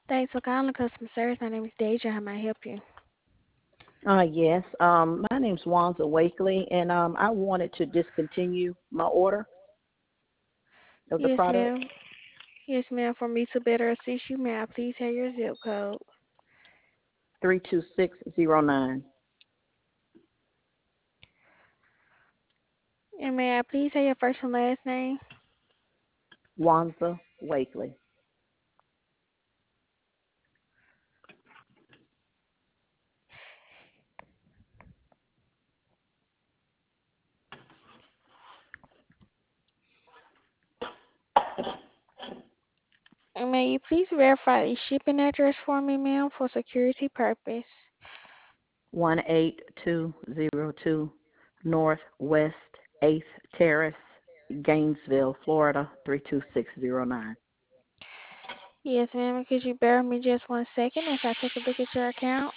Thanks for calling customer service. My name is Deja. How may I help you? Yes. My name's Wanza Wakely, and I wanted to discontinue my order of the Yes, product. ma'am. Yes, ma'am. For me to better assist you, may I please have your zip code? 32609. And may I please have your first and last name? Wanza Wakely. And may you please verify the shipping address for me, ma'am, for security purpose? 18202 Northwest 8th Terrace, Gainesville, Florida 32609. Yes, ma'am. And could you bear with me just 1 second as I take a look at your account?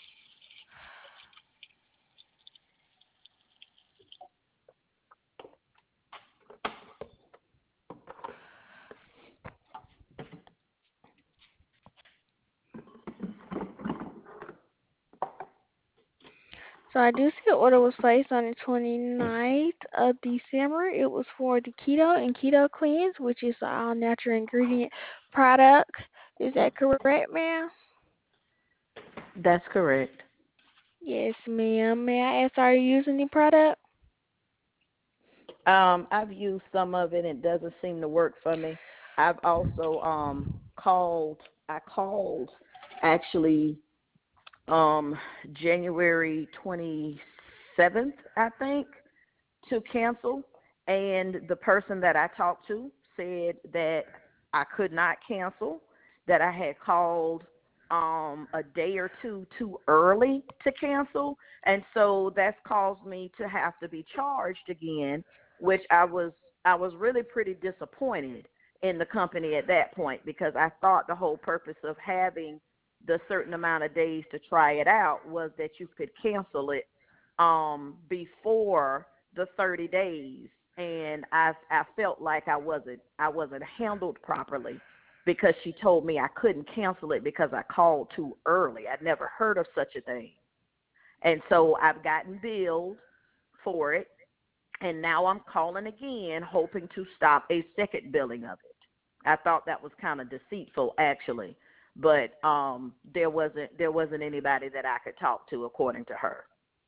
So I do see the order was placed on the 29th of December. It was for the Keto and Keto Cleanse, which is an all natural ingredient product. Is that correct, ma'am? That's correct. Yes, ma'am. May I ask, are you using the product? I've used some of it and it doesn't seem to work for me. I've also called I called actually January 27th, I think, to cancel. And the person that I talked to said that I could not cancel, that I had called a day or two too early to cancel. And so that's caused me to have to be charged again, which I was really pretty disappointed in the company at that point, because I thought the whole purpose of having the certain amount of days to try it out was that you could cancel it before the 30 days. And I felt like I wasn't handled properly, because she told me I couldn't cancel it because I called too early. I'd never heard of such a thing. And so I've gotten billed for it, and now I'm calling again hoping to stop a second billing of it. I thought that was kind of deceitful, actually, but there wasn't anybody that I could talk to, according to her.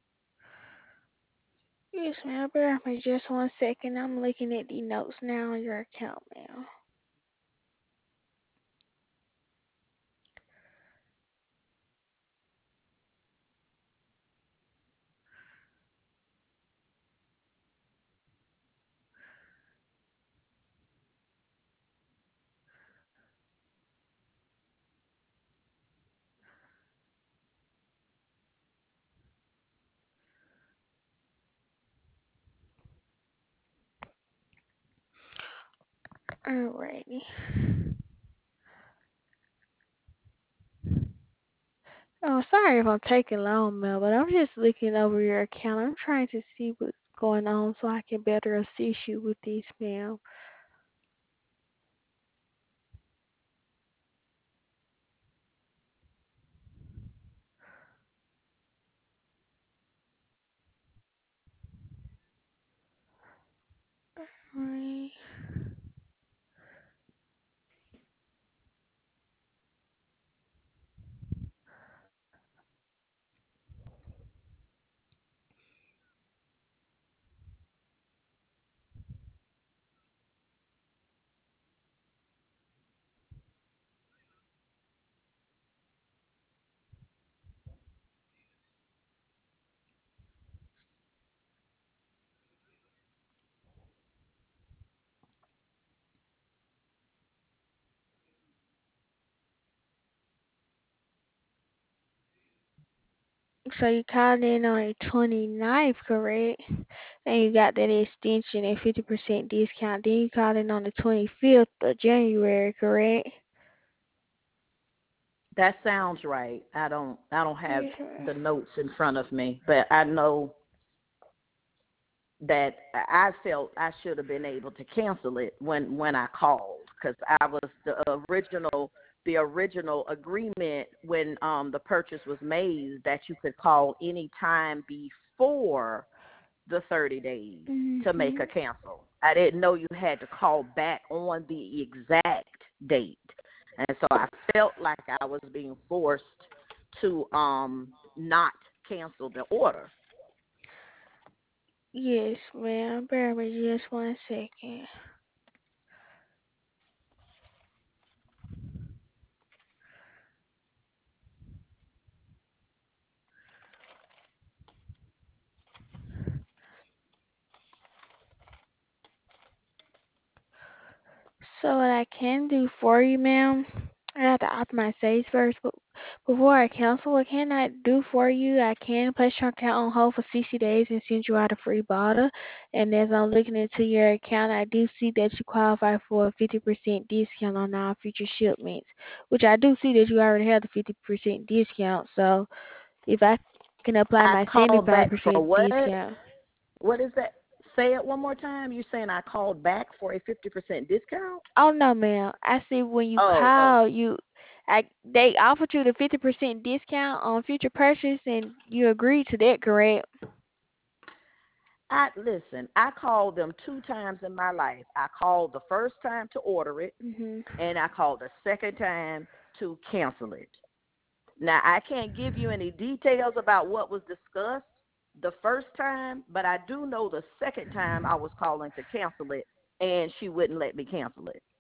Yes, ma'am. Bear with me just 1 second. I'm looking at the notes now on your account, ma'am. Alrighty. Oh, sorry if I'm taking long, Mel, but I'm just looking over your account. I'm trying to see what's going on so I can better assist you with this, ma'am. Right. So you called in on the 29th, correct? And you got that extension at 50% discount. Then you called in on the 25th of January, correct? That sounds right. I don't have Yes, ma'am. the notes in front of me, but I know that I felt I should have been able to cancel it when I called, because I was the original the original agreement when the purchase was made that you could call any time before the 30 days to make a Mhm. cancel. I didn't know you had to call back on the exact date. And so I felt like I was being forced to not cancel the order. Yes, ma'am. Bear with me just 1 second. So what I can do for you, ma'am, I have to opt my saves first, but before I cancel, what can I do for you? I can place your account on hold for 60 days and send you out a free bottle. And as I'm looking into your account, I do see that you qualify for a 50% discount on all future shipments, which I do see that you already have the 50% discount. So if I can apply I my called back for 75% what? discount. What is that? Say it one more time. You saying I called back for a 50% discount? Oh no, ma'am. I see when you Oh, oh. call they offered you the 50% discount on future purchase and you agreed to that, correct? I listen, I called them 2 times in my life. I called the first time to order it, Mhm. and I called the second time to cancel it. Now, I can't give you any details about what was discussed the first time, but I do know the second time I was calling to cancel it, and she wouldn't let me cancel it.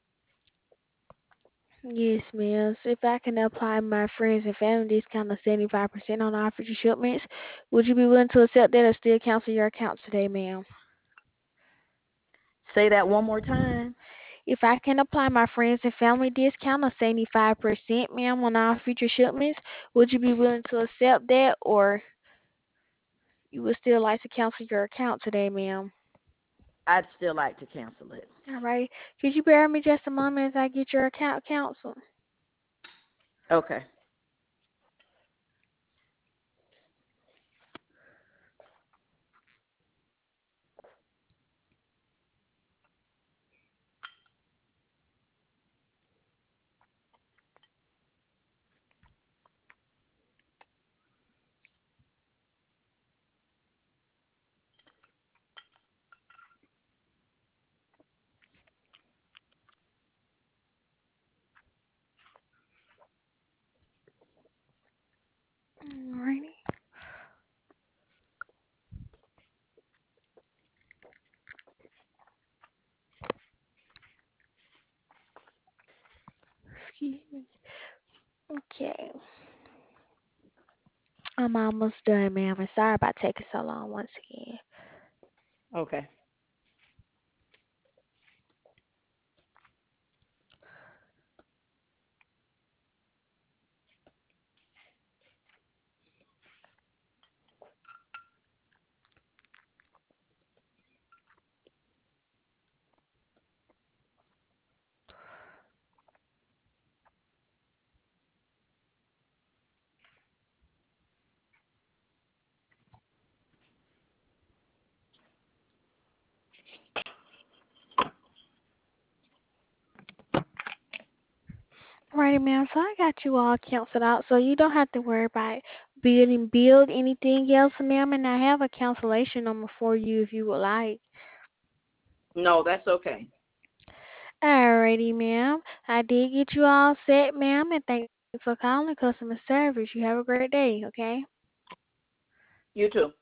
Yes, ma'am. So if I can apply my friends and family discount of 75% on our future shipments, would you be willing to accept that or still cancel your account today, ma'am? Say that one more time. If I can apply my friends and family discount of 75%, ma'am, on our future shipments, would you be willing to accept that or you would still like to cancel your account today, ma'am? I'd still like to cancel it. All right. Could you bear with me just a moment as I get your account counsel? Okay. Alrighty. Excuse me. Okay. I'm almost done, ma'am. And sorry about taking so long once again. Okay. Alrighty, ma'am. So I got you all canceled out, so you don't have to worry about build anything else, ma'am. And I have a cancellation number for you if you would like. No, that's okay. Alrighty, ma'am. I did get you all set, ma'am, and thank you for calling customer service. You have a great day, okay? You too.